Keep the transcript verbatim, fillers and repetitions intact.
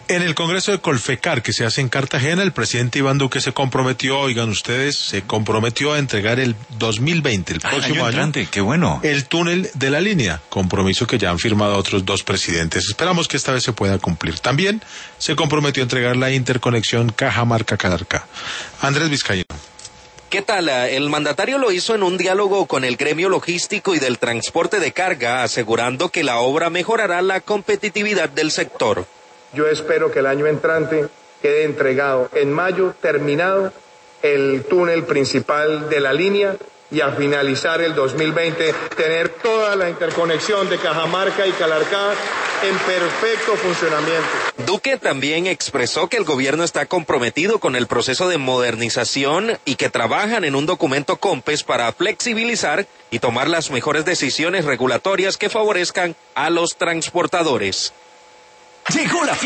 En el Congreso de Colfecar, que se hace en Cartagena, el presidente Iván Duque se comprometió, oigan ustedes, se comprometió a entregar el dos mil veinte, el próximo ah, año, año, entrante, qué bueno, el túnel de la línea, compromiso que ya han firmado otros dos presidentes. Esperamos que esta vez se pueda cumplir. También se comprometió a entregar la interconexión Cajamarca-Calarcá. Andrés Vizcaíno. ¿Qué tal? El mandatario lo hizo en un diálogo con el gremio logístico y del transporte de carga, asegurando que la obra mejorará la competitividad del sector. Yo espero que el año entrante quede entregado en mayo, terminado el túnel principal de la línea, y a finalizar el dos mil veinte tener toda la interconexión de Cajamarca y Calarcá en perfecto funcionamiento. Duque también expresó que el gobierno está comprometido con el proceso de modernización y que trabajan en un documento COMPES para flexibilizar y tomar las mejores decisiones regulatorias que favorezcan a los transportadores. Llegó la